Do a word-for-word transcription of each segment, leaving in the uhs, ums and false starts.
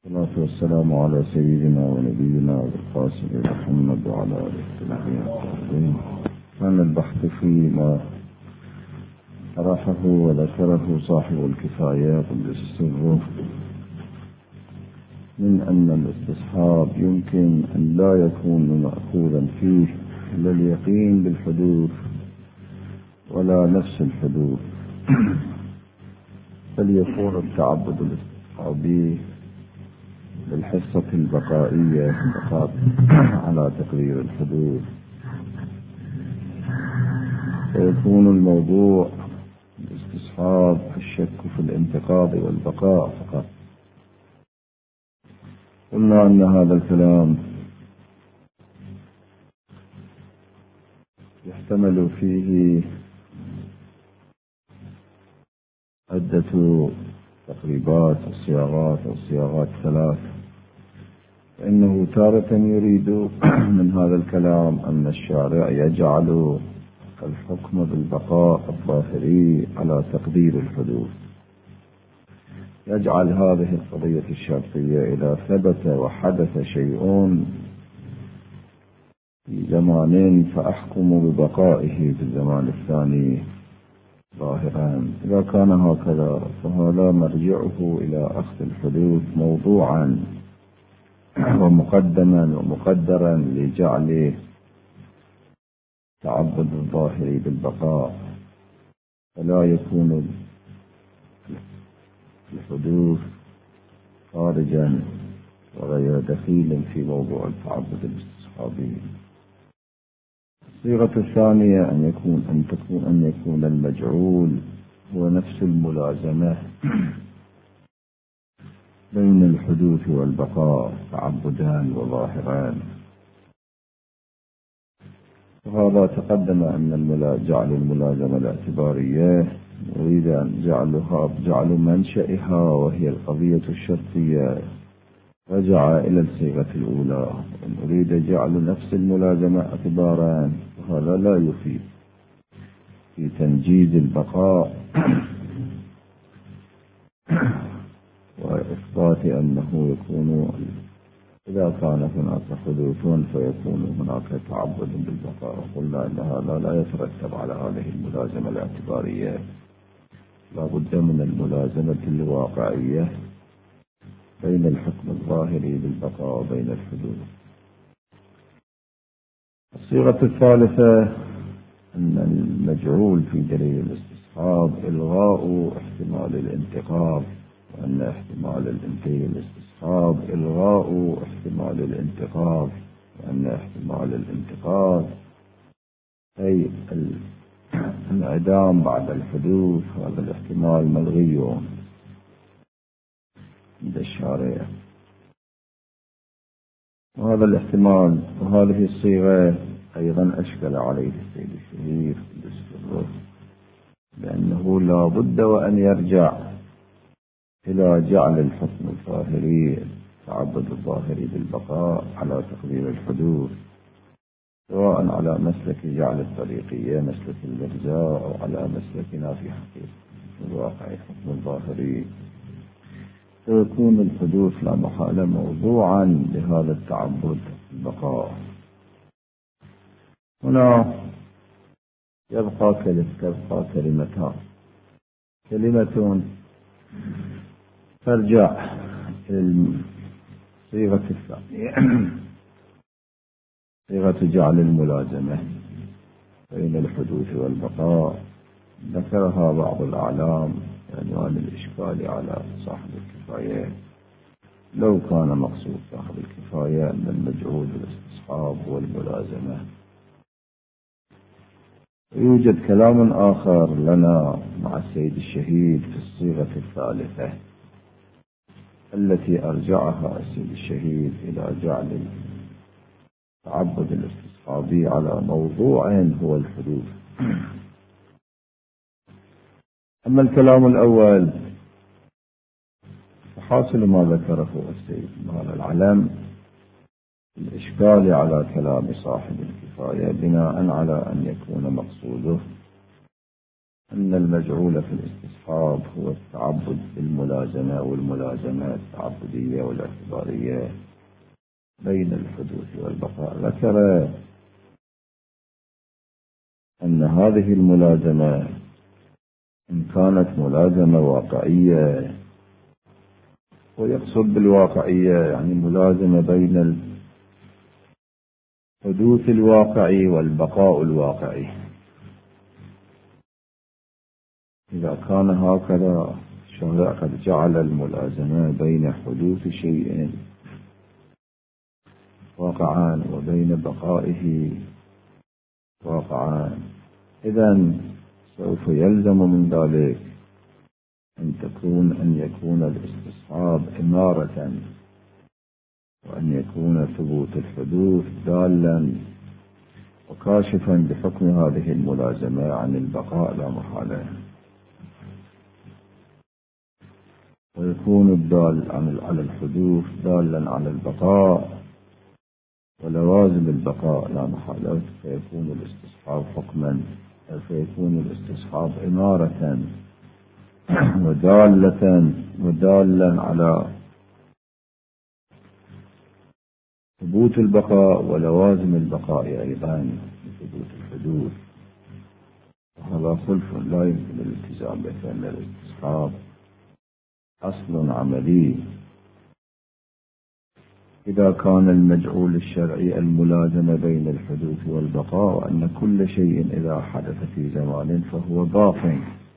والصلاة والسلام على سيدنا ونبينا القاسم محمد وعلى آله وصحبه. كان البحث فيما طرحه وذكره صاحب الكفاية قدس سره من أن الاستصحاب يمكن أن لا يكون مأخوذا فيه إلا اليقين بالحدوث ولا نفس الحدوث، بل يكون التعبد الاستصحابي بالحصة البقائية فقط على تقدير الحدوث، فيكون الموضوع الاستصحاب الشك في الانتقاض والبقاء فقط. قلنا أن هذا الكلام يحتمل فيه عدة تقريبات وصياغات أو صياغات ثلاث، فإنه تارة يريد من هذا الكلام أن الشارع يجعل الحكم بالبقاء الظاهري على تقدير الحدوث، يجعل هذه القضية الشرطية إذا ثبت وحدث شيء في زمان فأحكم ببقائه في الزمان الثاني ظاهرا. إذا كان هكذا فهذا مرجعه إلى أخذ الحدوث موضوعا ومقدما ومقدرا لجعل تعبد الظاهر بالبقاء، فلا يكون الحدوث خارجا وغير دخيل في موضوع التعبد الاستصحابي. الصيغة الثانية أن يكون أن تكون أن يكون المجعول هو نفس الملازمة بين الحدوث والبقاء تعبدان وظاهران. وهذا تقدم أن جعل الملازمة الاعتبارية نريد أن جعلها جعل منشئها وهي القضية الشرطية رجع إلى الصيغة الأولى، وإن أريد جعل نفس الملازمة اعتبارا وهذا لا يفيد في تنجيز البقاء وإثبات أنه يكون إذا كان هناك حدوث فيكون هناك تعبد بالبقاء. قلنا أن هذا لا يترتب على هذه الملازمة الاعتبارية، لا بد من الملازمة الواقعية بين الحكم الظاهري بالبقاء وبين الحدوث. الصيغة الثالثة أن المجعول في دليل الاستصحاب إلغاء احتمال الانتقاض، وأن احتمال الانتقاض الاستصحاب إلغاء احتمال الانتقاض، وأن احتمال الانتقاض أي الانعدام بعد الحدوث هذا الاحتمال ملغي عند الشارع. وهذا الاحتمال وهذه الصيغة أيضا أشكل عليه السيد الشهير بالسر، لأنه لا بد وأن يرجع إلى جعل الحكم الظاهري تعبد الظاهري بالبقاء على تقدير الحدوث، سواء على مسلك جعل الطريقية مسلك الإرجاء أو على مسلكنا في حقيقة الواقع الحكم الظاهري، فيكون الحدوث لا محالة موضوعا لهذا التعبد البقاء. هنا يبقى تبقى كلمتان، كلمة ترجع الصيغة الثانية صيغة جعل الملازمة بين الحدوث والبقاء، ذكرها بعض الأعلام بعنوان الإشكال على صاحب الكفاية. لو كان مقصود صاحب الكفاية أن المجعول الاستصحاب والملازمة. يوجد كلام آخر لنا مع السيد الشهيد في الصيغة الثالثة التي أرجعها السيد الشهيد إلى جعل التعبد الاستصحابي على موضوع هو الحدوث. أما الكلام الأول فحاصل ما ذكره السيد مال العلم الإشكال على كلام صاحب الكفاية بناء على أن يكون مقصوده أن المجعول في الاستصحاب هو التعبد بالملازمة، والملازمة التعبدية والاعتبارية بين الحدوث والبقاء. ذكر أن هذه الملازمة إن كانت ملازمة واقعية، ويقصد بالواقعية يعني ملازمة بين الحدوث الواقعي والبقاء الواقعي، إذا كان هكذا الشارع قد جعل الملازمة بين حدوث شيء واقعا وبين بقائه واقعا، إذن سوف يلزم من ذلك أن تكون أن يكون الاستصحاب إمارة، وأن يكون ثبوت الحدوث دالا وكاشفا بحكم هذه الملازمة عن البقاء لا محالة، ويكون الدال على الحدوث دالا على البقاء ولوازم البقاء لا محالة، فيكون الاستصحاب حكما، فيكون الاستصحاب إمارة ودالة ودالا على ثبوت البقاء ولوازم البقاء أيضا ثبوت الحدوث. وهذا خلف لا يمكن الالتزام به، فإن الاستصحاب أصل عملي. إذا كان المجعول الشرعي الملازمة بين الحدوث والبقاء، وأن كل شيء إذا حدث في زمان فهو باق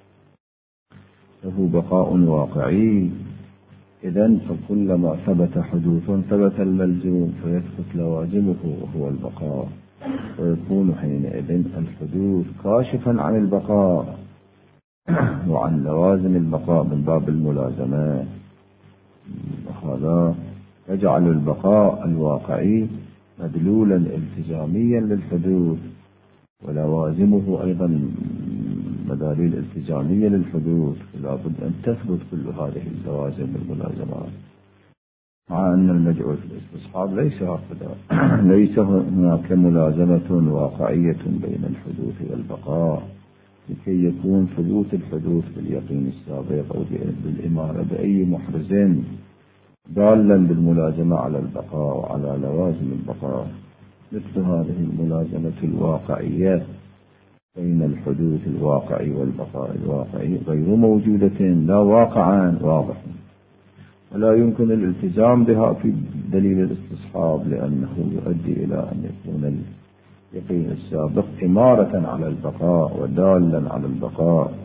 له بقاء واقعي، إذن فكلما ثبت حدوث ثبت الملزوم فيثبت لوازمه وهو البقاء، ويكون حينئذ الحدوث كاشفا عن البقاء وعن لوازم البقاء من باب الملازمة، وهذا يجعل البقاء الواقعي مدلولا التزاميا للحدوث، ولوازمه أيضا مداليل التزامية للحدوث، فلا بد أن تثبت كل هذه اللوازم والملازمات، مع أن المجعول في الاستصحاب ليس هكذا. ليس هناك ملازمة واقعية بين الحدوث والبقاء لكي يكون ثبوت الحدوث باليقين السابق أو بالإمارة بأي محرز دالا بالملازمة على البقاء وعلى لوازم البقاء. مثل هذه الملازمة الواقعية بين الحدوث الواقعي والبقاء الواقعي غير موجودة، لا واقعا واضح، ولا يمكن الالتزام بها في دليل الاستصحاب، لأنه يؤدي إلى أن يكون اليقين السابق إمارة على البقاء ودالا على البقاء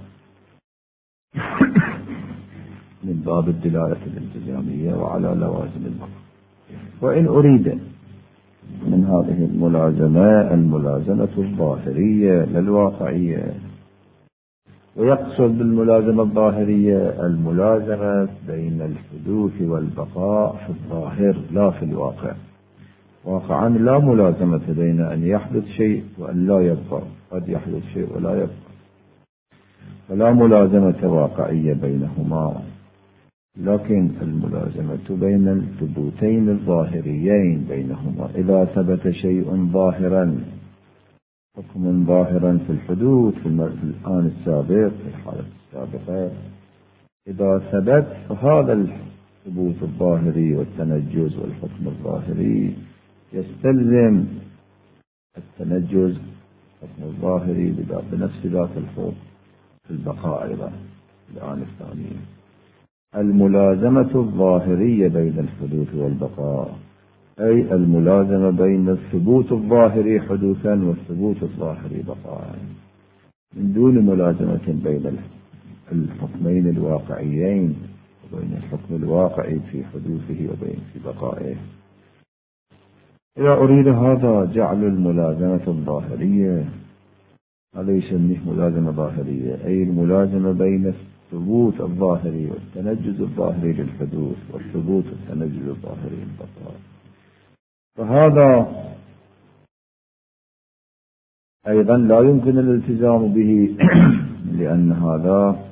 من باب الدلالة الالتزامية وعلى لوازم البقاء. وإن أريد من هذه الملازمة الملازمة الظاهرية للواقعية، ويقصد بالملازمة الظاهرية الملازمة بين الحدوث والبقاء في الظاهر لا في الواقع. واقعا لا ملازمة بين أن يحدث شيء وأن لا يبقى، قد يحدث شيء ولا يبقى، فلا ملازمة واقعية بينهما، لكن الملازمة بين الثبوتين الظاهريين بينهما. إذا ثبت شيء ظاهرا حكم ظاهرا في الحدوث في الآن السابق في الحالة السابقة، إذا ثبت فهذا الثبوت الظاهري والتنجز والحكم الظاهري يستلزم التنجز الحكم الظاهري بنفس ذات الحكم في البقاء أيضا الآن الثاني. الملازمة الظاهرية بين الحدوث والبقاء أي الملازمة بين الثبوت الظاهري حدوثا والثبوت الظاهري بقاء، من دون ملازمة بين الحكمين الواقعيين وبين الحكم الواقعي في حدوثه وبين في بقائه. إذا أريد هذا جعل الملازمة الظاهرية، هذا يسميه ملازمة ظاهرية، أي الملازمة بين الثبوت الظاهري والتنجز الظاهري للحدوث والثبوت والتنجز الظاهري للبقاء. فهذا أيضا لا يمكن الالتزام به لأن هذا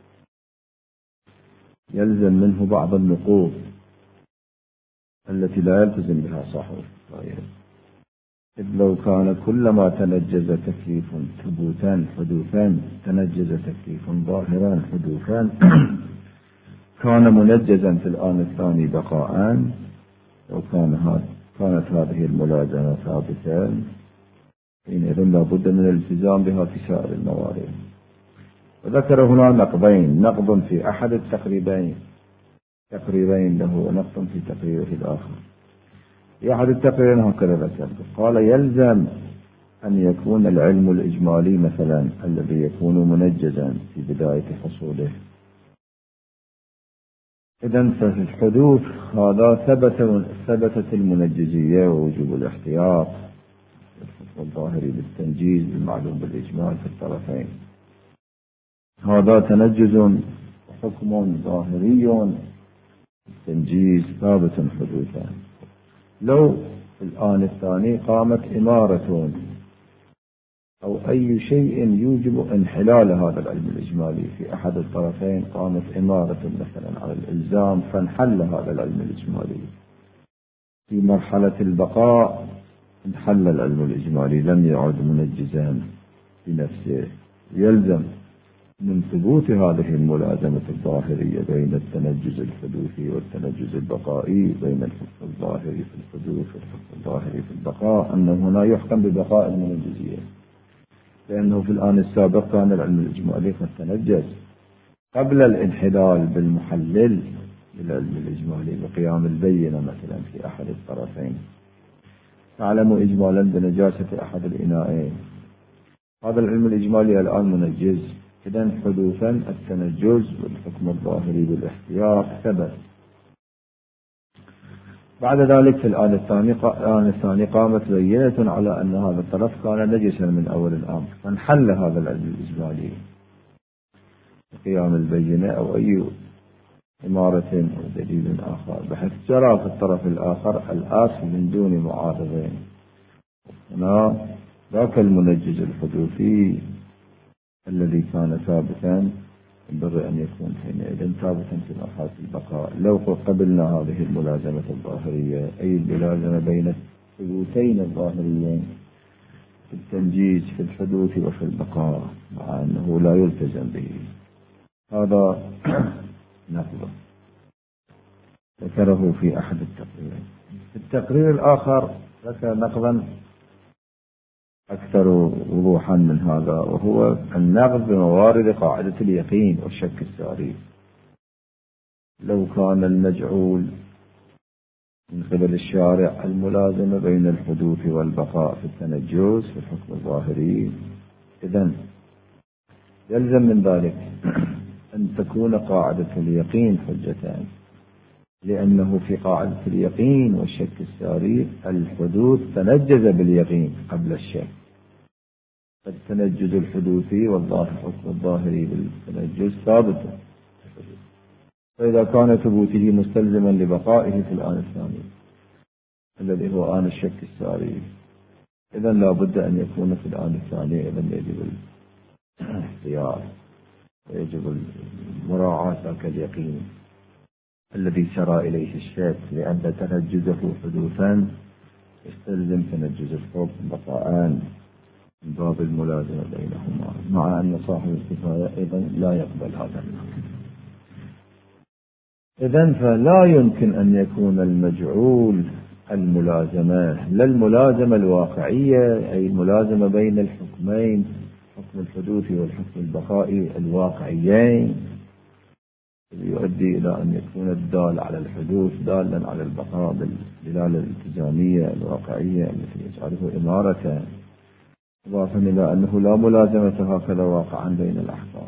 يلزم منه بعض النقوض التي لا يلتزم بها صاحب الفائدة. إذ لو كان كلما تنجز تكليف ثبوتا حدوثا تنجز تكليف ظاهرا حدوثا كان منجزا في الآن الثاني بقاء. لو كان هذا كانت هذه الملازمة ثابتة حينئذ لا بد من الالتزام بها في سائر الموارد. وذكر هنا نقضين، نقض في أحد التقريبين تقريبين له ونقض في تقريره الآخر. في أحد التقريرين هكذا ذكر قال يلزم أن يكون العلم الإجمالي مثلا الذي يكون منجزا في بداية حصوله. إذن ففي الحدوث هذا ثبت ثبتت المنجزية ووجوب الاحتياط والظاهري بالتنجيز المعلوم بالإجمال في الطرفين. هذا تنجز حكم ظاهري التنجيز ثابت حدوثا. لو في الآن الثاني قامت إمارة أو أي شيء يوجب انحلال هذا العلم الإجمالي في أحد الطرفين، قامت إمارة مثلا على الإلزام فانحل هذا العلم الإجمالي. في مرحلة البقاء انحل العلم الإجمالي لم يعد منجزا بنفسه. يلزم من ثبوت هذه الملازمة الظاهرية بين التنجز الحدوثي والتنجز البقائي، بين الحكم الظاهري في الحدوث والحكم الظاهري في البقاء، أنه هنا يحكم ببقاء المنجزية، لأنه في الآن السابق كان العلم الإجمالي قد تنجز قبل الانحلال بالمحلل للعلم الإجمالي بقيام البينة مثلا في أحد الطرفين. تعلم إجمالا بنجاسة أحد الإناءين، هذا العلم الإجمالي الآن منجز. إذن حدوثا التنجز والحكم الظاهري بالاحتياط ثبت. بعد ذلك في الآن الثاني الآن الثاني قامت بينة على أن هذا الطرف كان نجسا من أول الأمر، فانحل هذا العلم الإجمالي بقيام البينة أو أي إمارة أو دليل آخر، بحيث جرى في الطرف الآخر الآصل من دون معارضين. هنا ذاك المنجز الحدوثي الذي كان ثابتا ينبغي أن يكون حينئذ ثابتا في مرحلة البقاء. لو قبلنا هذه الملازمة الظاهرية أي الملازمة بين الثبوتين الظاهريين في التنجيز في الحدوث وفي البقاء، مع أنه لا يلتزم به، هذا نقض ذكره في أحد التقريرين. في التقرير الآخر ذكر نقضا أكثر وضوحا من هذا، وهو النقض بموارد قاعدة اليقين والشك الساري. لو كان المجعول من قبل الشارع الملازمة بين الحدوث والبقاء في التنجز في الحكم الظاهري، إذن يلزم من ذلك أن تكون قاعدة اليقين حجتان، لأنه في قاعدة اليقين والشك الساري الحدوث تنجز باليقين قبل الشك، التنجز الحدوثي والظاهر حكم الظاهري بالتنجز ثابت، فإذا كان ثبوته مستلزما لبقائه في الآن الثاني الذي هو آن الشك الساري، إذن لا بد أن يكون في الآن الثاني. إذن يجب الاحتياط ويجب مراعاة ذاك اليقين الذي سرى إليه الشك، لأن تنجزه حدوثا يستلزم تنجز الحكم بقاء من باب الملازمة بينهما، مع أن صاحب الكفاية أيضا لا يقبل هذا النقد. إذن فلا يمكن أن يكون المجعول الملازمة لا الملازمة الواقعية أي الملازمة بين الحكمين حكم الحدوث والحكم البقائي الواقعيين يؤدي إلى أن يكون الدال على الحدوث دالا على البقاء بالدلالة الالتزامية الواقعية التي يجعله إمارة، إضافة إلى أنه لا ملازمة هكذا واقعا بين الأحكام،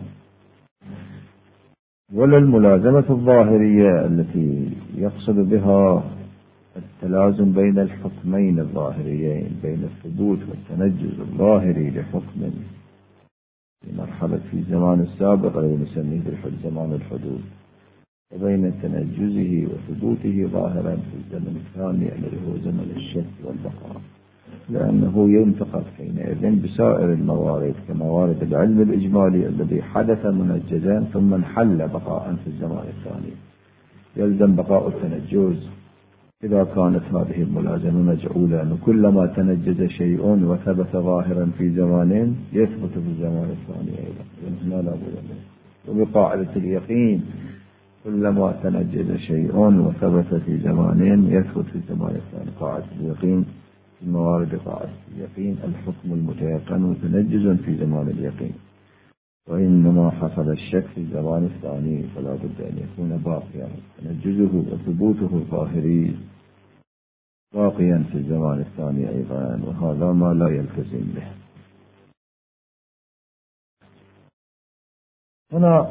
ولا الملازمة الظاهرية التي يقصد بها التلازم بين الحكمين الظاهريين، بين الثبوت والتنجز الظاهري لحكم في مرحلة في الزمان السابق الذي نسميه زمان الحدوث، وبين تنجزه وثبوته ظاهرا في الزمن الثاني الذي هو زمن الشك والبقاء، لأنه ينتقد حينئذ بسائر الموارد كموارد العلم الإجمالي الذي حدث منجزا ثم انحل بقاء في الزمان الثاني، يلزم بقاء التنجز إذا كانت هذه الملازمة مجعولة أنه كلما تنجز شيء وثبت ظاهرا في زمان يثبت في الزمان الثاني أيضا، هنا لا بد منه. وبقاعدة اليقين كلما تنجز شيء وثبت في زمان يثبت في الزمان الثاني. قاعدة اليقين في موارد قاعدة اليقين الحكم المتيقن متنجز في زمان اليقين، وإنما حصل الشك في الزمان الثاني فلا بد أن يكون باقيا تنجزه وثبوته الظاهري باقيا في الزمان الثاني أيضا، وهذا ما لا يلتزم به. هنا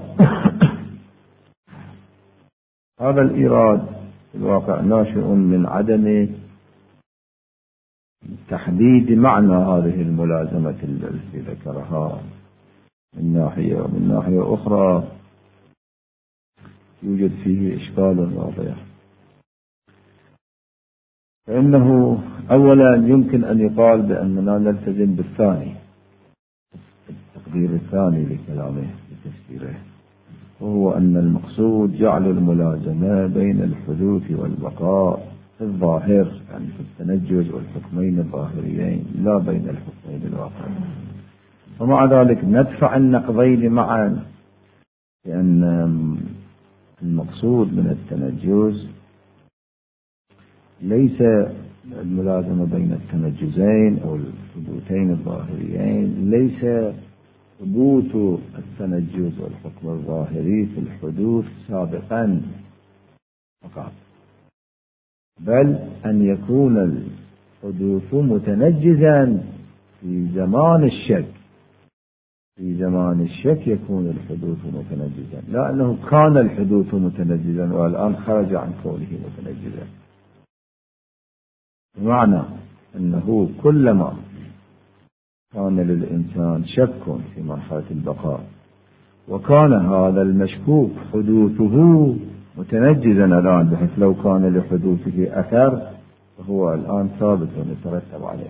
هذا الإيراد في الواقع ناشئ من عدم تحديد معنى هذه الملازمة التي ذكرها من ناحية، ومن ناحية أخرى يوجد فيه إشكال واضح. فإنه أولا يمكن أن يقال بأننا نلتزم بالثاني، التقدير الثاني لكلامه بتفسيره، وهو أن المقصود جعل الملازمة بين الحدوث والبقاء في الظاهر، يعني في التنجز والحكمين الظاهريين، لا بين الحكمين الواقعين. ومع ذلك ندفع النقضين معا، لأن المقصود من التنجز ليس الملازمة بين التنجزين أو الحدوثين الظاهريين، ليس ثبوت التنجز والحكم الظاهري في الحدوث سابقا فقط، بل أن يكون الحدوث متنجزا في زمان الشك. في زمان الشك يكون الحدوث متنجزا، لا أنه كان الحدوث متنجزا والآن خرج عن كونه متنجزا. بمعنى أنه كلما كان للإنسان شك في مرحلة البقاء وكان هذا المشكوك حدوثه متنجزا الآن، بحيث لو كان لحدوثه أثر فهو الآن ثابت ويترتب عليه.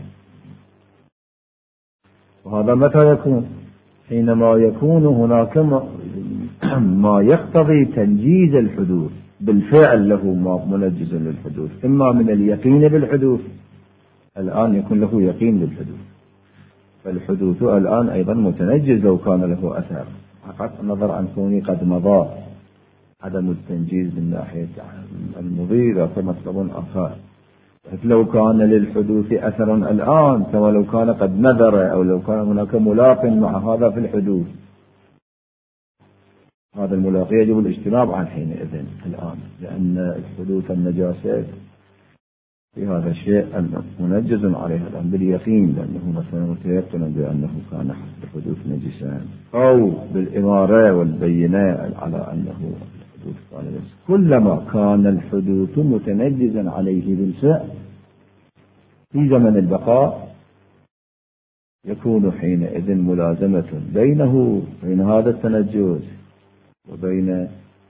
وهذا متى يكون؟ حينما يكون هناك ما يقتضي تنجيز الحدوث بالفعل له منجز للحدوث، إما من اليقين بالحدوث، الآن يكون له يقين بالحدوث، فالحدوث الآن أيضا متنجز لو كان له أثر، فقط النظر عن كونه قد مضى، عدم التنجيز من ناحية المضي إذا مطلب آخر. لو كان للحدوث أثر الآن كما لو كان قد نذر، أو لو كان هناك ملاق مع هذا في الحدوث، هذا الملاقي يجب الاجتناب عن حينئذ الآن، لأن الحدوث النجاسات في هذا الشيء منجز عليها الآن باليقين، لأنه مثلا متيقن بأنه كان حسب الحدوث نجسا، أو بالإمارة والبينة على أنه الحدوث كان نجس. كلما كان الحدوث متنجزا عليه بالفعل في زمن البقاء يكون حينئذ ملازمة بينه بين هذا التنجز وبين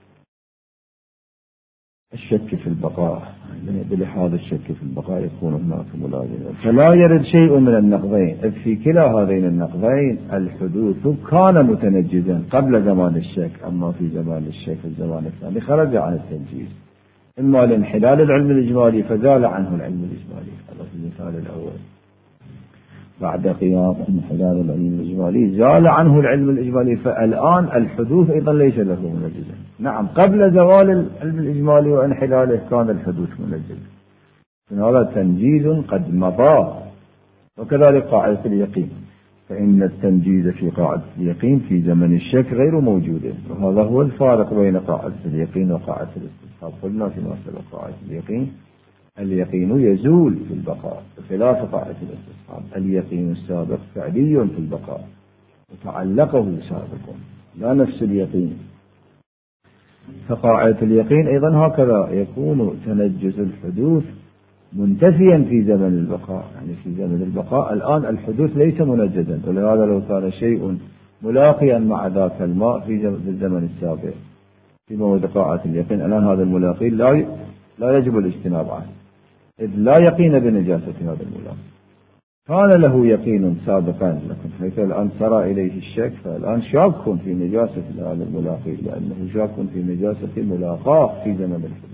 الشك في البقاء، بلحاظ الشك في البقاء يكون هناك ملازمة. فلا يرد شيء من النقضين، إذ في كلا هذين النقضين الحدوث كان متنجزا قبل زمان الشك، أما في زمان الشك في الزمان الثاني خرج عن التنجيز، إما لانحلال العلم الإجمالي فزال عنه العلم الإجمالي، هذا في المثال الأول، بعد قيام انحلال العلم الإجمالي زال عنه العلم الإجمالي، فالآن الحدوث أيضا ليس له منجزا. نعم قبل زوال العلم الإجمالي وانحلاله كان الحدوث منجزا، هذا تنجيز قد مضى. وكذلك قاعدة اليقين، فإن التنجيز في قاعدة اليقين في زمن الشك غير موجود، وهذا هو الفارق بين قاعدة اليقين وقاعدة الاستصحاب. قلنا فيما سبق قاعدة اليقين اليقين يزول في البقاء بخلاف قاعدة الاستصحاب، اليقين السابق فعلي في البقاء وتعلقه سابق، لا نفس اليقين. فقاعدة اليقين أيضا هكذا يكون تنجز الحدوث منتفيا في زمن البقاء، يعني في زمن البقاء الآن الحدوث ليس منجزا، ولهذا لو كان شيء ملاقيا مع ذاك الماء في الزمن السابق في موعد قاعدة اليقين، الآن هذا الملاقي لا لا يجب الاجتناب عنه، إذ لا يقين بنجاسة هذا الملاقي. كان له يقين سابقا، لكن حيث الآن سرى إليه الشك فالآن شاك في نجاسة هذا الملاقي، لأنه شاك في نجاسة ملاقاه في زمن الحدوث،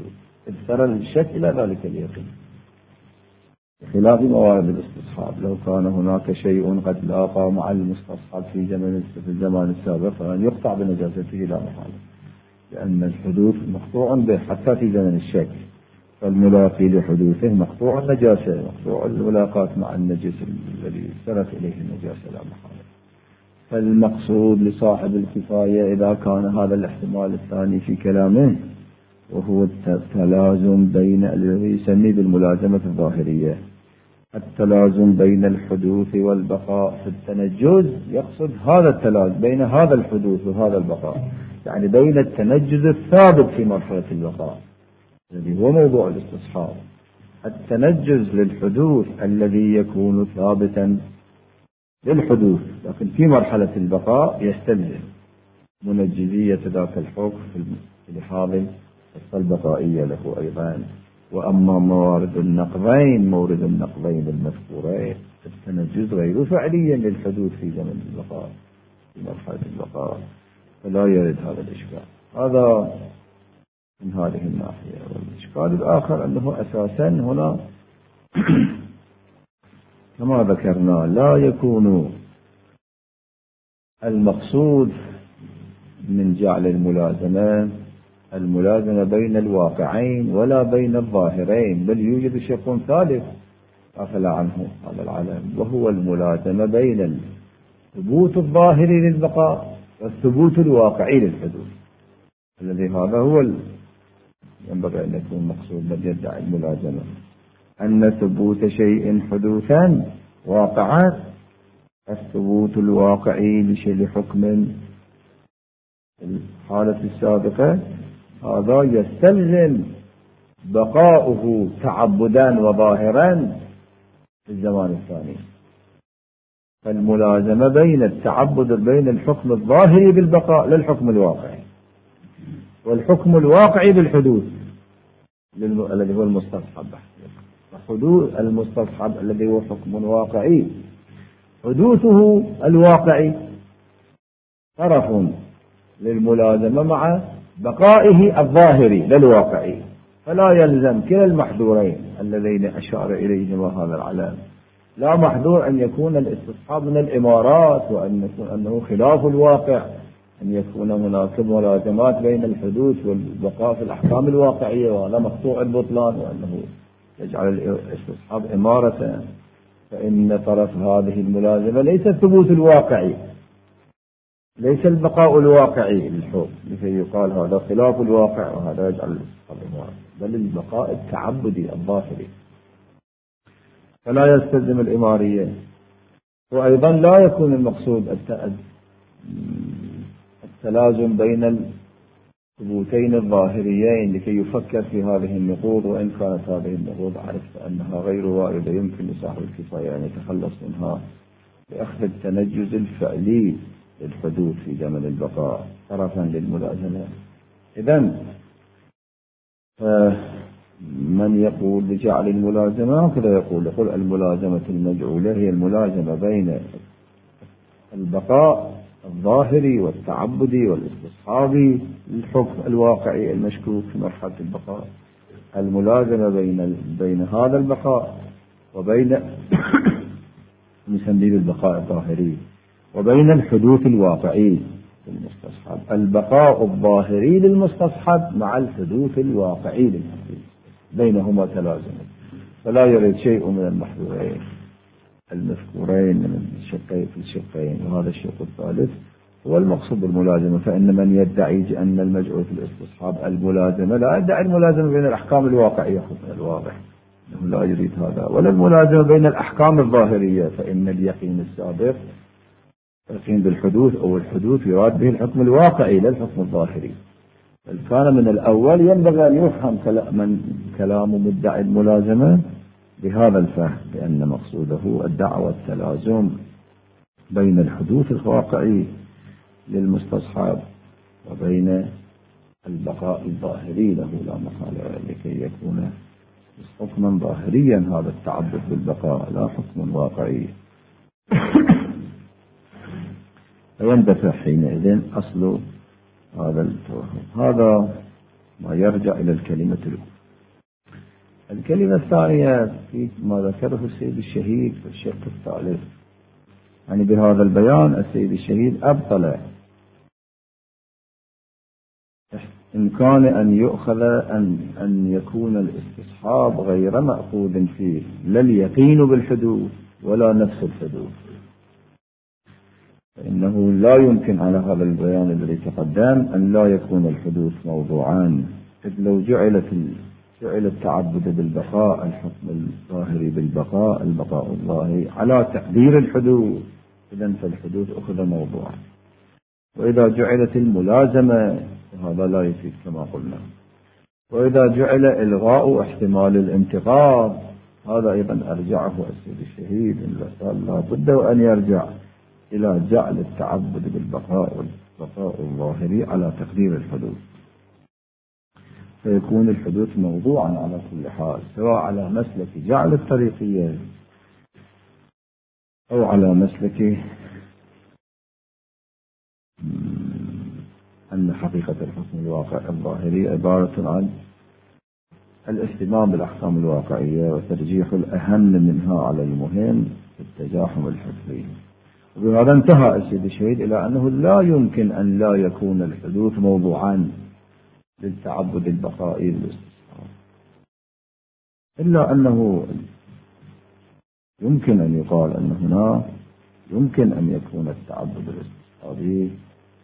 ابترى الشك إلى ذلك اليقين، بخلاف موارد الاستصحاب. لو كان هناك شيء قد لاقى مع المستصحب في زمن في الزمان السابق فلن يقطع بنجاسته لا محالة، لأن الحدوث مقطوع به حتى في زمن الشك، فالملاقي لحدوثه مقطوع النجاسة، مقطوع الملاقاة مع النجس الذي استرت إليه النجاسة لا محالة. فالمقصود لصاحب الكفاية إذا كان هذا الاحتمال الثاني في كلامه، وهو التلازم بين الذي يسميه بالملازمة الظاهرية، التلازم بين الحدوث والبقاء في التنجز، يقصد هذا التلازم بين هذا الحدوث وهذا البقاء، يعني بين التنجز الثابت في مرحلة البقاء الذي هو موضوع الاستصحاب، التنجز للحدوث الذي يكون ثابتا للحدوث لكن في مرحلة البقاء يستلزم منجزية ذاك الحكم في لحاظ البقائية له أيضا. وأما موارد النقضين مورد النقضين المذكورين التنجز غير فعليا للحدوث في زمن البقاء في مرحلة البقاء، فلا يرد هذا الإشكال. هذا من هذه الناحية. والإشكال الآخر أنه أساسا هنا كما ذكرنا لا يكون المقصود من جعل الملازمة الملازمة بين الواقعين ولا بين الظاهرين، بل يوجد شق ثالث غفل عنه هذا العالم، وهو الملازمة بين الثبوت الظاهري للبقاء والثبوت الواقعي للحدوث، الذي هذا هو ينبغي أن يكون مقصود من يدعي الملازمة، أن ثبوت شيء حدوثا واقعا الثبوت الواقعي لحكم الحالة السابقة هذا يستلزم بقاؤه تعبدا وظاهرا في الزمان الثاني. فالملازمة بين التعبد بين الحكم الظاهري بالبقاء للحكم الواقعي، والحكم الواقعي بالحدوث الذي هو المستصحب. حدوث المستصحب الذي هو حكم واقعي حدوثه الواقعي طرف للملازمة مع بقائه الظاهري للواقعي، فلا يلزم كلا المحذورين اللذين أشار إليهما هذا العلام. لا محذور أن يكون الاستصحاب من الإمارات وأن يكون أنه خلاف الواقع، أن يكون هناك ملازمات بين الحدوث والبقاء في الأحكام الواقعية وهذا مقطوع البطلان، وأنه يجعل الاستصحاب إمارة، فإن طرف هذه الملازمة ليس الثبوت الواقعي، ليس البقاء الواقعي للحكم لكي يقال هذا خلاف الواقع وهذا يجعل الاستصحاب إمارة، بل البقاء التعبدي الظاهري، فلا يستلزم الإمارية. وأيضا لا يكون المقصود التلازم بين الثبوتين الظاهريين لكي يفكر في هذه النقوض، وإن كانت هذه النقوض عرفت أنها غير واردة يمكن لصاحب الكفاية أن يتخلص منها بأخذ التنجز الفعلي للحدوث في زمن البقاء طرفا للملازمة. إذن من يقول بجعل الملازمة هكذا يقول يقول الملازمة المجعولة هي الملازمة بين البقاء الظاهري والتعبدي والاستصحابي للحكم الواقعي المشكوك في مرحلة البقاء، الملازمة بين بين هذا البقاء وبين نسميه بالبقاء الظاهري وبين الحدوث الواقعي للمستصحب، البقاء الظاهري للمستصحب مع الحدوث الواقعي للحدوث بينهما تلازم، فلا يريد شيء من المحذورين المذكورين من الشقين في الشقين. وهذا الشق الثالث هو المقصود بالملازمة، فإن من يدعي أن المجعول في الاستصحاب الملازمة لا يدعي الملازمة بين الأحكام الواقعية من الواضح أنه لا يريد هذا، ولا الملازمة بين الأحكام الظاهرية، فإن اليقين السابق يقين بالحدوث أو الحدوث يراد به الحكم الواقعي لا الحكم الظاهري. بل كان من الأول ينبغي أن يفهم من كلام مدعي الملازمة بهذا الفهم، لأن مقصوده الدعوة التلازم بين الحدوث الواقعي للمستصحب وبين البقاء الظاهري له لا محالة، لكي يكون حكما ظاهريا هذا التعبد بالبقاء لا حكم واقعي. فيندفع حينئذ أصل هذا التوهم. هذا ما يرجع إلى الكلمة الكلمة الثانية في ما ذكره السيد الشهيد في الشق الثالث، يعني بهذا البيان السيد الشهيد أبطل إمكان أن يؤخذ أن أن يكون الاستصحاب غير مأخوذ فيه لا اليقين بالحدوث ولا نفس الحدوث، فإنه لا يمكن على هذا البيان الذي تقدم أن لا يكون الحدوث موضوعان، إذ لو جعلت جعل التعبد بالبقاء الحكم الظاهري بالبقاء البقاء الظاهري على تقدير الحدوث، إذن فالحدوث أخذ موضوعا. وإذا جعلت الملازمة هذا لا يفيد كما قلنا، وإذا جعل إلغاء احتمال الانتقاض هذا أيضا أرجعه السيد الشهيد لا بد وأن يرجع إلى جعل التعبد بالبقاء والبقاء الظاهري على تقدير الحدوث، فيكون الحدوث موضوعا على كل حال، سواء على مسلك جعل الطريقية أو على مسلك أن حقيقة الحكم الواقع الظاهري عبارة عن الاهتمام بالأحكام الواقعية وترجيح الأهم منها على المهم في التزاحم الحفظي. وبهذا انتهى السيد الشهيد إلى أنه لا يمكن أن لا يكون الحدوث موضوعا للتعبد البقائي للاستصحاب، إلا أنه يمكن أن يقال أن هنا يمكن أن يكون التعبد الاستصحابي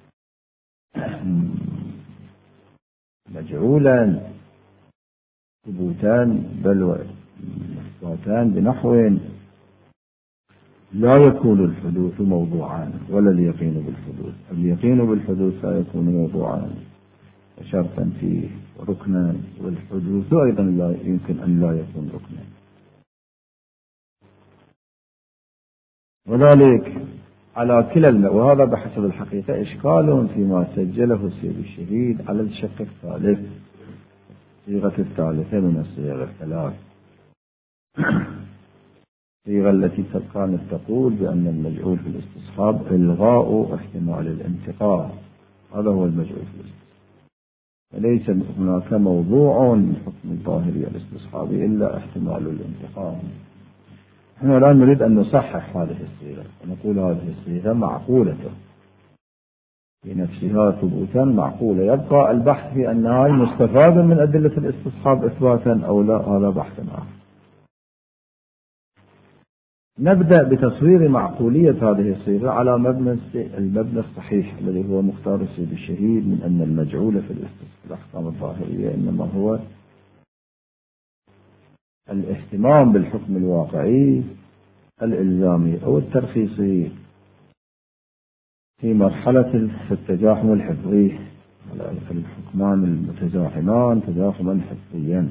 مجعولا ثبوتا بل واثباتا بنحو لا يكون الحدوث موضوعا ولا اليقين بالحدوث. اليقين بالحدوث لا يكون موضوعا شرطا فيه ركنا، والحدوث أيضا لا يمكن أن لا يكون ركنا. وذلك على كلا الم... وهذا بحسب الحقيقة إشكال فيما سجله السيد الشهيد على الشق الثالث، الصيغة الثالثة من الصيغ الثلاث، الصيغة التي كانت تقول بأن المجعول في الاستصحاب إلغاء احتمال الانتقاض، هذا هو المجعول في الاستصحاب، فليس هناك موضوع من حكم الظاهري الاستصحابي إلا احتمال الانتقاض. احنا الآن نريد أن نصحح هذه الصيغة ونقول هذه الصيغة معقولة في نفسها ثبوتا معقولة، يبقى البحث في أنها مستفاد من أدلة الاستصحاب إثباتا أو لا، هذا بحث آخر. نبدأ بتصوير معقولية هذه الصيغة على مبنى المبنى الصحيح الذي هو مختار السيد الشهيد من أن المجعول في الأحكام الظاهرية إنما هو الاهتمام بالحكم الواقعي الإلزامي أو الترخيصي في مرحلة التزاحم الحفظي، الحكمان المتزاحمان تزاحما حفظيا.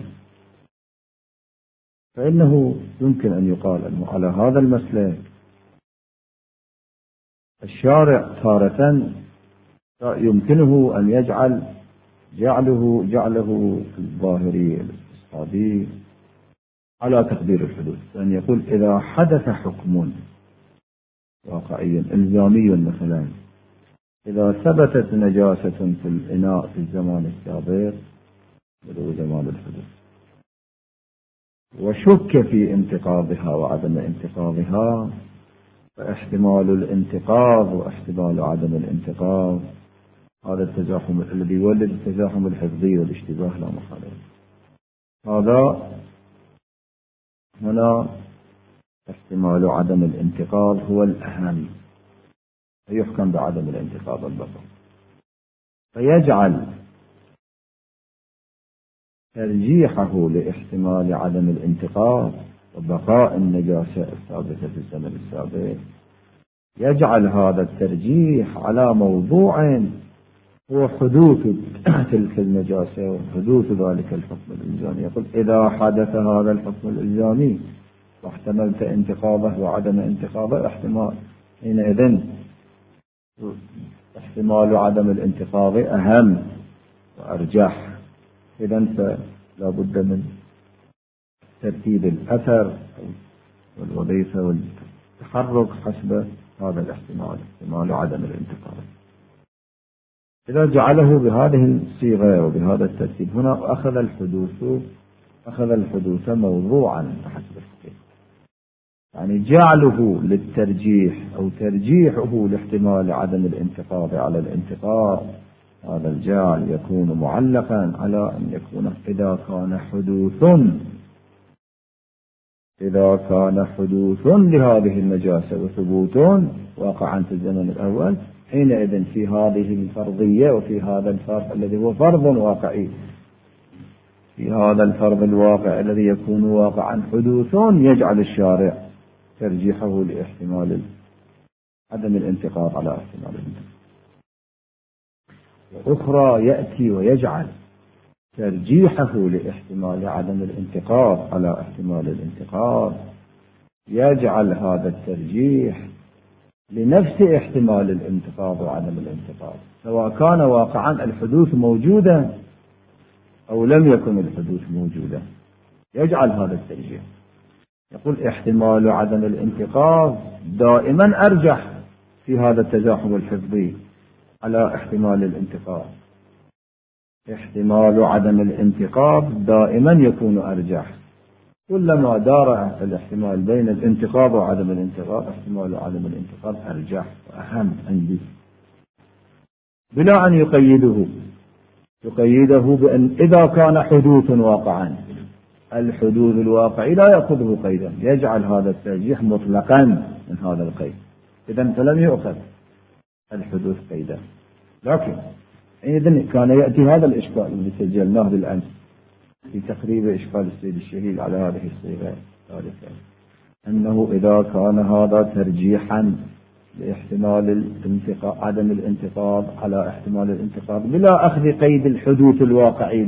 فإنه يمكن أن يقال أنه على هذا المسلك الشارع تارة يمكنه أن يجعل جعله جعله الظاهري الاستصحابي على تقدير الحدوث، أن يقول إذا حدث حكم واقعي إلزامي مثلا، إذا ثبتت نجاسة في الإناء في الزمان السابق بدو زمان الحدوث وشك في انتقاضها وعدم انتقاضها، فاحتمال الانتقاض واحتمال عدم الانتقاض هذا التزاحم الذي يولد التزاحم الحفظي والاشتباه لا محالة. هذا هنا احتمال عدم الانتقاض هو الأهم، فيحكم بعدم الانتقاض البقاء، فيجعل ترجيحه لاحتمال عدم الانتقاض وبقاء النجاسة الثابتة في الزمن السابق، يجعل هذا الترجيح على موضوع هو حدوث تلك النجاسة وحدوث ذلك الحكم الإلزامي. يقول إذا حدث هذا الحكم الإلزامي واحتملت انتقاضه وعدم انتقاضه، احتمال حينئذ احتمال عدم الانتقاض أهم وأرجح، إذن فلا بد من ترتيب الأثر والوظيفة والتحرك حسب هذا الاحتمال، احتمال عدم الانتقاض. إذا جعله بهذه الصيغة وبهذا الترتيب هنا أخذ الحدوث أخذ الحدوث موضوعا حسب الفقه، يعني جعله للترجيح أو ترجيحه لاحتمال عدم الانتقاض على الانتقاض، هذا الجعل يكون معلقا على أن يكون إذا كان حدوث إذا كان حدوث لهذه النجاسة وثبوت واقعا في الزمن الأول، حينئذ في هذه الفرضية وفي هذا الفرض الذي هو فرض واقعي، في هذا الفرض الواقع الذي يكون واقعا حدوث، يجعل الشارع ترجيحه لاحتمال عدم الانتقاض على احتمال الانتقاض. وأخرى يأتي ويجعل ترجيحه لاحتمال عدم الانتقاض على احتمال الانتقاض، يجعل هذا الترجيح لنفس احتمال الانتقاض وعدم الانتقاض، سواء كان واقعا الحدوث موجودا أو لم يكن الحدوث موجودا، يجعل هذا الترجيح. يقول احتمال عدم الانتقاض دائما أرجح في هذا التزاحم الحفظي على احتمال الانتقاض، احتمال عدم الانتقاض دائما يكون أرجح، كلما دار الاحتمال بين الانتقاض وعدم الانتقاض احتمال عدم الانتقاض أرجح وأهم عندي، بلا أن يقيده يقيده بأن إذا كان حدوث واقعا، الحدوث الواقعي لا يأخذه قيدا، يجعل هذا الترجيح مطلقا من هذا القيد، إذن فلم يؤخذ الحدوث قيدا. لكن إذن كان يأتي هذا الإشكال الذي سجلناه بالأمس في تقريب إشكال السيد الشهيد على هذه الصيغة الثالثة، أنه إذا كان هذا ترجيحا لاحتمال الانتقاض عدم الانتقاض على احتمال الانتقاض بلا أخذ قيد الحدوث الواقعي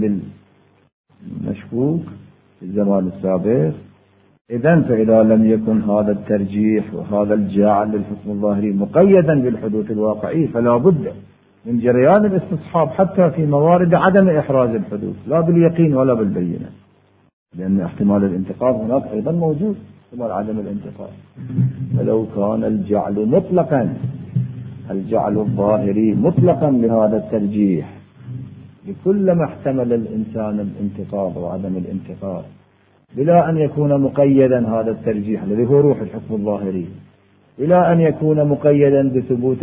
للمشكوك في الزمان السابق، إذن فإذا لم يكن هذا الترجيح وهذا الجعل للحكم الظاهري مقيدا بالحدوث الواقعي، فلا بد من جريان الاستصحاب حتى في موارد عدم إحراز الحدوث، لا باليقين ولا بالبينة، لأن احتمال الانتقاض هناك أيضا موجود، احتمال عدم الانتقاض. فلو كان الجعل مطلقا الجعل الظاهري مطلقا لهذا الترجيح لكلما احتمل الإنسان الانتقاض وعدم الانتقاض، بلا أن يكون مقيدا هذا الترجيح الذي هو روح الحكم الظاهري، بلا أن يكون مقيدا بثبوت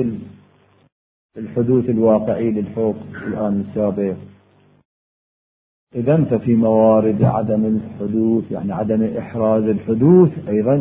الحدوث الواقعي للحكم الآن السابق، إذن ففي موارد عدم الحدوث يعني عدم إحراز الحدوث أيضا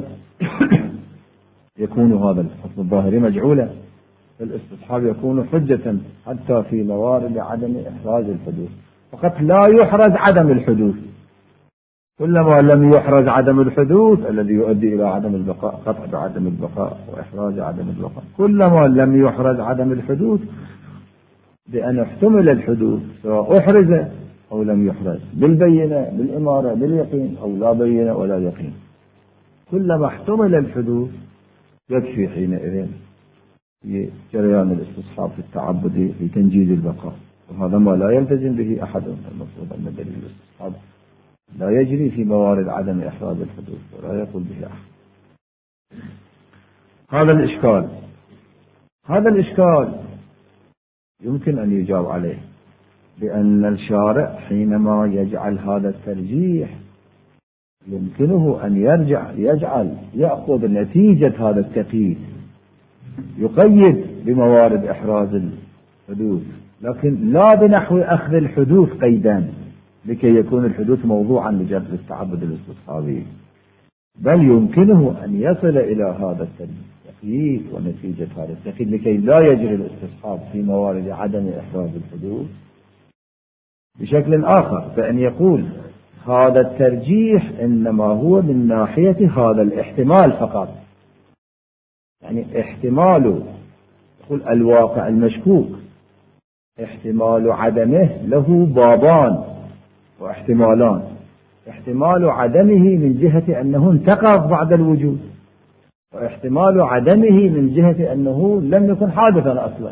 يكون هذا الحكم الظاهري مجعولا، الاستصحاب يكون حجة حتى في موارد عدم إحراز الحدوث، فقط لا يحرز عدم الحدوث، كلما لم يحرز عدم الحدوث الذي يؤدي إلى عدم البقاء، قطع بعدم البقاء وإحراز عدم البقاء، كلما لم يحرز عدم الحدوث بأن احتمل الحدوث سواء أحرز أو لم يحرز بالبينة بالإمارة باليقين أو لا بينة ولا يقين، كلما احتمل الحدوث يكفي حينئذ في جريان الاستصحاب في التعبد في تنجيز البقاء، وهذا ما لا يلتزم به أحد. المفروض أن دليل الاستصحاب لا يجري في موارد عدم إحراز الحدوث ولا يقول به أحد. هذا الإشكال هذا الإشكال يمكن أن يجاب عليه بأن الشارع حينما يجعل هذا الترجيح يمكنه أن يرجع يجعل يأخذ نتيجة هذا التقييد، يقيد بموارد إحراز الحدوث، لكن لا بنحو أخذ الحدوث قيدا لكي يكون الحدوث موضوعا لجلب التعبد الاستصحابي، بل يمكنه أن يصل إلى هذا التقييد ونتيجة هذا التقييد لكي لا يجري الاستصحاب في موارد عدم إحراز الحدوث بشكل آخر، فإن يقول هذا الترجيح إنما هو من ناحية هذا الاحتمال فقط، يعني احتمال يقول الواقع المشكوك احتمال عدمه له بابان واحتمالان، احتمال عدمه من جهة أنه انتقض بعد الوجود، واحتمال عدمه من جهة أنه لم يكن حادثا أصلا.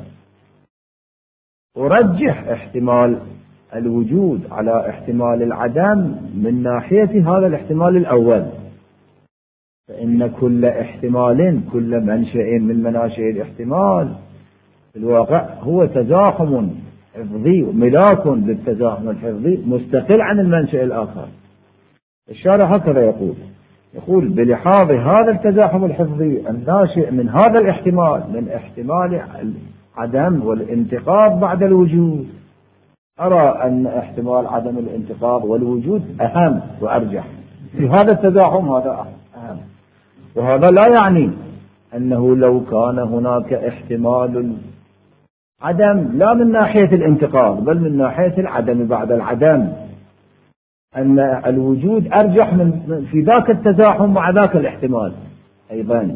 أرجح احتمال الوجود على احتمال العدم من ناحية هذا الاحتمال الأول، فإن كل احتمال كل منشأ من مناشئ الاحتمال في الواقع هو تزاحم حفظي ملاك للتزاحم الحفظي مستقل عن المنشأ الآخر، الشارع هكذا يقول يقول بلحاظ هذا التزاحم الحفظي الناشئ من هذا الاحتمال، من احتمال عدم والانتقاض بعد الوجود، أرى أن احتمال عدم الانتقاض والوجود أهم وأرجح في هذا التزاحم، هذا أهم. وهذا لا يعني أنه لو كان هناك احتمال عدم لا من ناحية الانتقاض بل من ناحية العدم بعد العدم، أن الوجود أرجح من في ذاك التزاحم مع ذاك الاحتمال أيضا.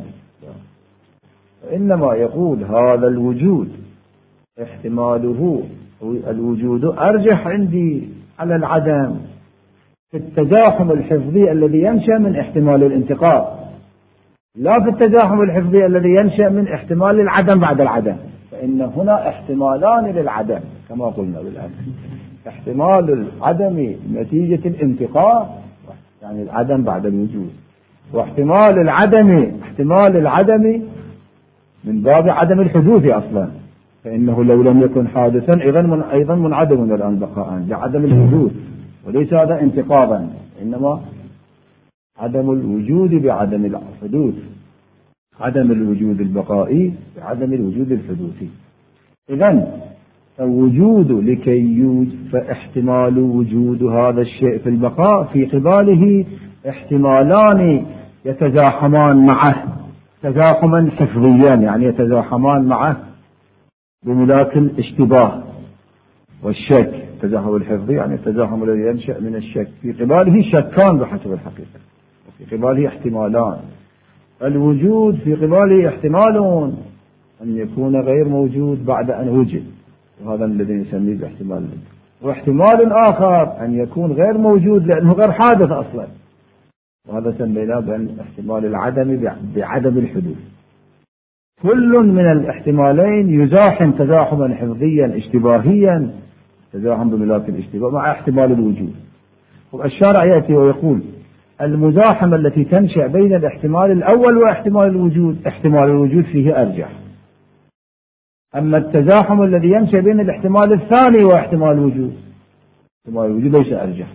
إنما يقول هذا الوجود احتماله الوجود أرجح عندي على العدم في التزاحم الحفظي الذي ينشأ من احتمال الانتقاض، لا في التزاحم الحفظي الذي ينشأ من احتمال العدم بعد العدم. فإن هنا احتمالان للعدم كما قلنا بالأمس، احتمال العدم نتيجة الانتقاض يعني العدم بعد الوجود، واحتمال العدم احتمال العدم من باب عدم الحدوث أصلا، فإنه لو لم يكن حادثا إذن أيضا منعدم الآن بقاء لعدم الحدوث، وليس هذا انتقاضا إنما عدم الوجود بعدم الحدوث، عدم الوجود البقائي بعدم الوجود الحدوثي. إذن الوجود لكي يوجد فاحتمال وجود هذا الشيء في البقاء في قباله احتمالان يتزاحمان معه تزاحما حفظيا، يعني يتزاحمان معه بملاك الاشتباه والشك. التزاحم الحفظي يعني التزاحم الذي ينشأ من الشك، في قباله شكان بحسب الحقيقة وفي قباله احتمالان. الوجود في قباله احتمال أن يكون غير موجود بعد أن وجد، وهذا الذي نسميه باحتمال، واحتمال آخر أن يكون غير موجود لأنه غير حادث أصلا، وهذا سميناه بأن احتمال العدم بعدم الحدوث. كل من الاحتمالين يزاحم تزاحما حفظيا اشتباهيا، تزاحم بملاك الاشتباه مع احتمال الوجود. والشارع يأتي ويقول المزاحمة التي تنشأ بين الاحتمال الأول واحتمال الوجود احتمال الوجود فيه أرجح، أما التزاحم الذي ينشأ بين الاحتمال الثاني واحتمال الوجود احتمال الوجود ليس أرجح،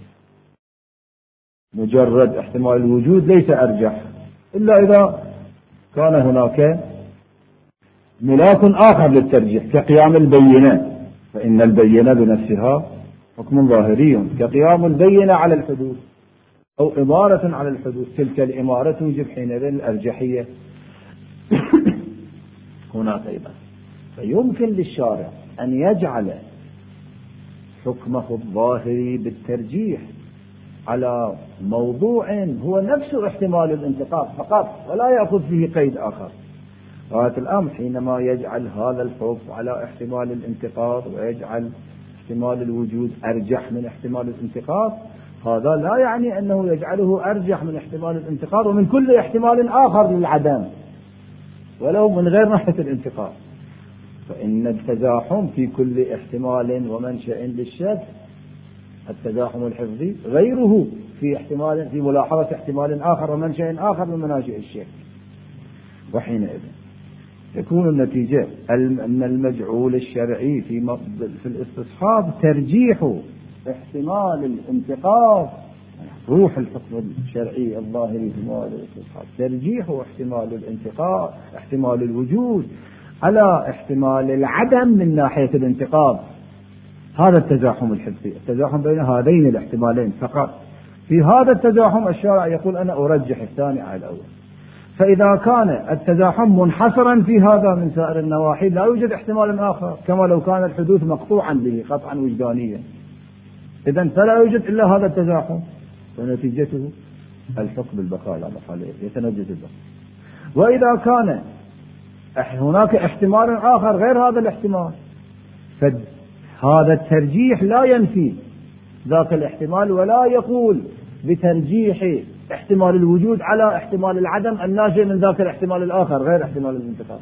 مجرد احتمال الوجود ليس أرجح إلا إذا كان هناك ملاك آخر للترجيح كقيام البينة، فإن البينة بنفسها حكم ظاهري كقيام البينة على الحدوث أو إمارة على الحدوث، تلك الإمارة توجب حينئذ الأرجحية هناك أيضا. فيمكن للشارع أن يجعل حكمه الظاهري بالترجيح على موضوع هو نفسه احتمال الانتقاض فقط ولا يأخذ فيه قيد آخر. غاية الأمر حينما يجعل هذا الحكم على احتمال الانتقاض ويجعل احتمال الوجود أرجح من احتمال الانتقاض، هذا لا يعني أنه يجعله أرجح من احتمال الانتقاض ومن كل احتمال آخر للعدم ولو من غير ناحية الانتقاض، فإن التزاحم في كل احتمال ومنشأ للشك التزاحم الحفظي غيره في احتمال في ملاحظة احتمال آخر ومنشأ آخر من مناشئ الشك. وحينئذ تكون النتيجة أن المجعول الشرعي في في الاستصحاب ترجيح احتمال الانتقاض، روح الحكم الشرعي الظاهري في مواد الاستصحاب ترجيح احتمال الانتقاض احتمال الوجود على احتمال العدم من ناحية الانتقاض. هذا التزاحم الحفظي، التزاحم بين هذين الاحتمالين فقط. في هذا التزاحم الشارع يقول أنا أرجح الثاني على الأول. فإذا كان التزاحم منحصرا في هذا من سائر النواحي لا يوجد احتمال آخر، كما لو كان الحدوث مقطوعا به قطعا وجدانيا، إذن فلا يوجد إلا هذا التزاحم، ونتيجته الحكم بالبقاء على حاله يتنجز البقاء. وإذا كان هناك احتمال آخر غير هذا الاحتمال فهذا الترجيح لا ينفي ذاك الاحتمال ولا يقول بترجيح احتمال الوجود على احتمال العدم الناشئ من ذاك الاحتمال الآخر غير احتمال الانتقال،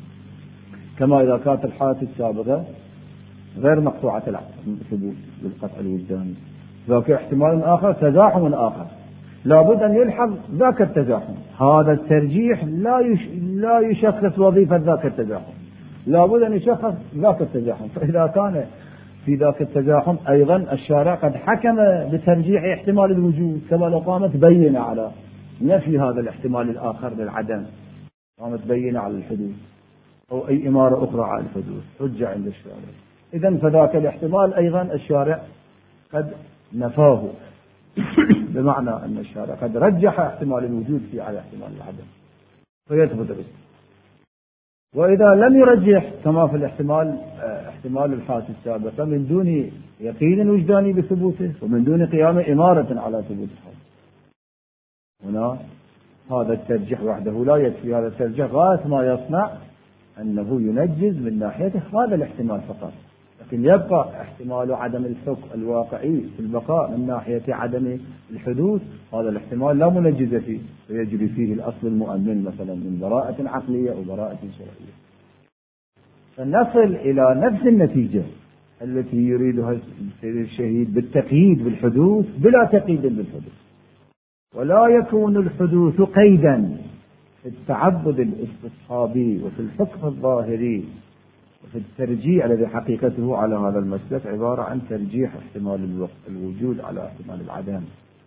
كما إذا كانت الحالة السابقة غير مقطوعة الحدوث بالقطع الوجداني، ذاك احتمال آخر تزاحم آخر لابد أن يلحظ ذاك التزاحم. هذا الترجيح لا يش... لا يشخص وظيفة ذاك التزاحم، لابد أن يشخص ذاك التزاحم. فإذا كان في ذاك التزاحم أيضا الشارع قد حكم بترجيح احتمال الوجود، كما لو قامت بينة على نفي هذا الاحتمال الآخر للعدم، قامت بينة على الحدوث أو أي إمارة أخرى على الحدوث، حجة عند الشارع. إذن فذاك الاحتمال أيضا الشارع قد نفاه بمعنى أن الشارع قد رجح احتمال الوجود في على احتمال العدم فيثبت الاستثناء. وإذا لم يرجح كما في الاحتمال احتمال الحادث السابقة من دون يقين وجداني بثبوته ومن دون قيام إمارة على ثبوت الحادث، هنا هذا الترجيح وحده لا يكفي. هذا الترجيح غاية ما يصنع أنه ينجز من ناحية هذا الاحتمال فقط، لكن يبقى احتمال عدم الحكم الواقعي في البقاء من ناحية عدم الحدوث، هذا الاحتمال لا منجز فيه، فيجري فيه الأصل المؤمن مثلا من براءة عقلية أو براءة شرعية، فنصل إلى نفس النتيجة التي يريدها السيد الشهيد بالتقييد بالحدوث بلا تقييد بالحدوث. ولا يكون الحدوث قيدا في التعبد الاستصحابي وفي الحكم الظاهري وفي الترجيح الذي حقيقته على هذا المسلك عبارة عن ترجيح احتمال الوجود على احتمال العدم.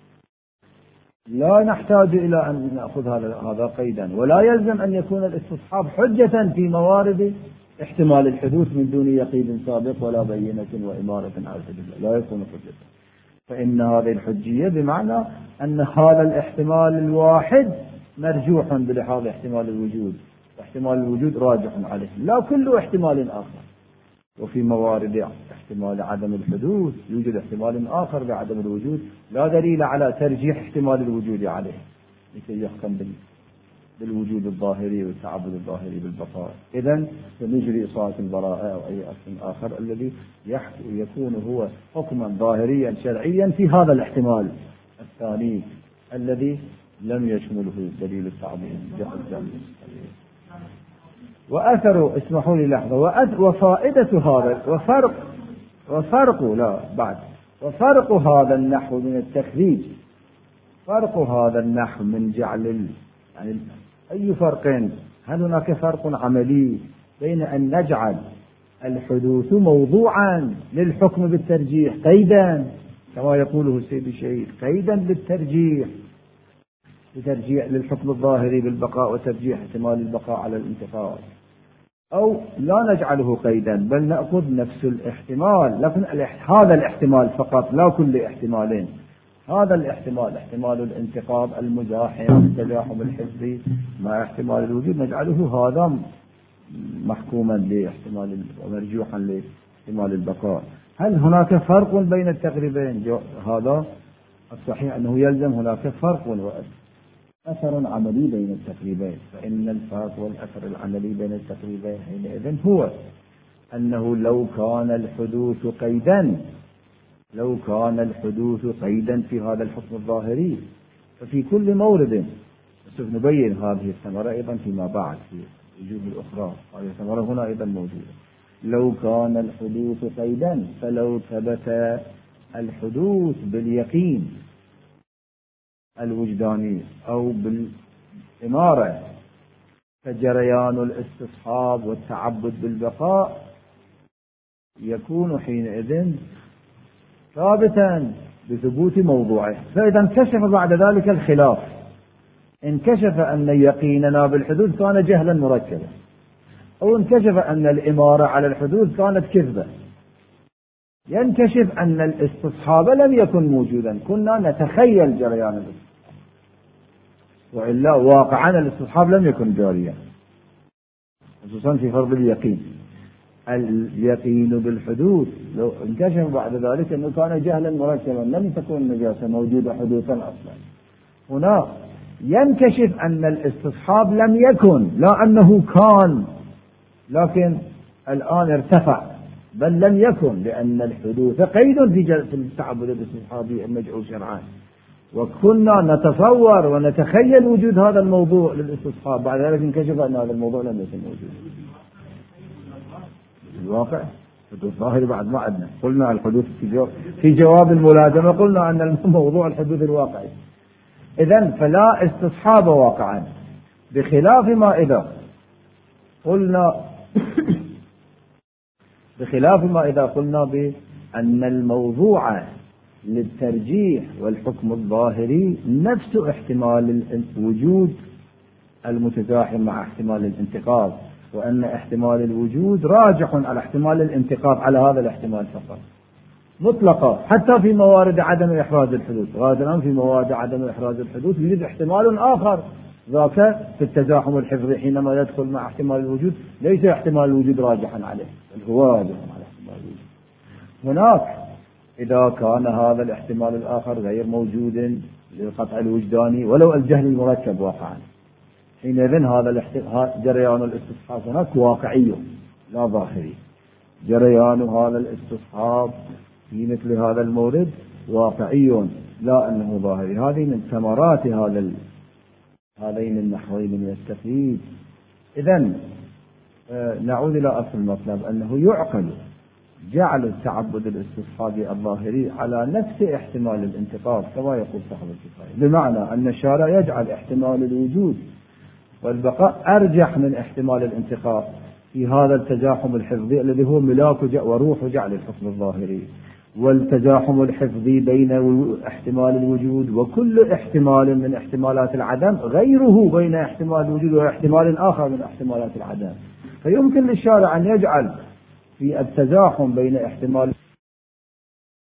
لا نحتاج إلى أن نأخذ هذا هذا قيدا، ولا يلزم أن يكون الاستصحاب حجة في موارد احتمال الحدوث من دون يقين سابق ولا بينة وإمارة على الحدوث، لا يكون حجة. فإن هذه الحجية بمعنى أن هذا الاحتمال الواحد مرجوح بلحاظ احتمال الوجود، واحتمال الوجود راجح عليه لا كل احتمال آخر. وفي موارد احتمال عدم الحدوث يوجد احتمال آخر بعدم الوجود لا دليل على ترجيح احتمال الوجود عليه لكي يحكم بالوجود الظاهري والتعبد الظاهري بالبقاء. إذن سنجري إصالة البراءة أو أي أصل آخر الذي يكون هو حكما ظاهريا شرعيا في هذا الاحتمال الثاني الذي لم يشمله دليل التعبد. وأثر اسمحوا لي لحظة وفائدة هذا وفرق وفرق لا بعد وفرق هذا النحو من التخريج، فرق هذا النحو من جعل يعني أي فرقين؟ هل هناك فرق عملي بين أن نجعل الحدوث موضوعا للحكم بالترجيح قيدا كما يقوله السيد الشهيد قيدا للترجيح لترجيح للحكم الظاهري بالبقاء وترجيح احتمال البقاء على الانتقال، أو لا نجعله قيدا بل نأخذ نفس الاحتمال لكن هذا الاحتمال فقط لا كل احتمالين، هذا الاحتمال احتمال الانتقاب المزاحم التزاحم الحسي مع احتمال الوجود نجعله هذا محكوما لاحتمال ومرجوحا لاحتمال البقاء. هل هناك فرق بين التقريبين؟ هذا الصحيح أنه يلزم هناك فرق وأثر عملي بين التقريبين، فإن الفرق والأثر العملي بين التقريبين حينئذ هو أنه لو كان الحدوث قيدا لو كان الحدوث قيدا في هذا الحكم الظاهري ففي كل مورد سوف نبين هذه الثمرة أيضا فيما بعد في الوجوه الأخرى، هذه الثمرة هنا أيضا موجودة. لو كان الحدوث قيدا فلو ثبت الحدوث باليقين الوجداني أو بالإمارة فجريان الاستصحاب والتعبد بالبقاء يكون حينئذ ثابتا بثبوت موضوعه. فإذا انكشف بعد ذلك الخلاف، انكشف أن يقيننا بالحدوث كان جهلا مركبا، أو انكشف أن الإمارة على الحدوث كانت كذبة، ينكشف أن الاستصحاب لم يكن موجودا، كنا نتخيل جريان الاستصحاب وإلا واقعا الاستصحاب لم يكن جاريا، خصوصا في فرض اليقين. اليقين بالحدوث لو انكشف بعد ذلك أنه كان جهلا مركبا لم تكن النجاسة موجودة حدوثا أصلا. هنا ينكشف أن الاستصحاب لم يكن، لا أنه كان لكن الآن ارتفع، بل لم يكن، لأن الحدوث قيد في التعبد الاستصحابي المجعول شرعا، وكنا نتصور ونتخيل وجود هذا الموضوع للاستصحاب، بعد ذلك انكشف أن هذا الموضوع لم يكن موجود الواقع. الحدوث ظاهري بعد ما عدنا قلنا الحدوث في جواب, في جواب الملازمة قلنا أن الموضوع الحدوث الواقعي. إذن فلا استصحاب واقعا، بخلاف ما إذا قلنا بخلاف ما إذا قلنا بأن الموضوع للترجيح والحكم الظاهري نفس احتمال الوجود المتزاحم مع احتمال الانتقاض، وأن احتمال الوجود راجح على احتمال الانتقاض على هذا الاحتمال فقط مطلقا، حتى في موارد عدم إحراز الحدوث. غالبا في موارد عدم إحراز الحدوث يوجد احتمال آخر، ذاك في التزاحم الحفظي حينما يدخل مع احتمال الوجود ليس احتمال الوجود راجحا عليه، بل هو راجح على احتمال الوجود. هناك إذا كان هذا الاحتمال الآخر غير موجود للقطع الوجداني ولو الجهل المركب واقعا، حينئذ هذا جريان الاستصحاب هناك واقعي لا ظاهري. جريان هذا الاستصحاب في مثل هذا المورد واقعي لا أنه ظاهري. هذه من ثمرات هذا ال... هذين النحوين من التفريد. إذن آه نعود إلى أصل المطلب، أنه يعقل جعل التعبد الاستصحابي الظاهري على نفس احتمال الانتقاض كما يقول صاحب الكفاية، بمعنى أن الشارع يجعل احتمال الوجود والبقاء أرجح من احتمال الانتقاض في هذا التزاحم الحفظي الذي هو ملاك وروح جعل الحكم الظاهري. والتزاحم الحفظي بين احتمال الوجود وكل احتمال من احتمالات العدم غيره بين احتمال الوجود واحتمال آخر من احتمالات العدم. فيمكن للشارع أن يجعل في التزاحم بين احتمال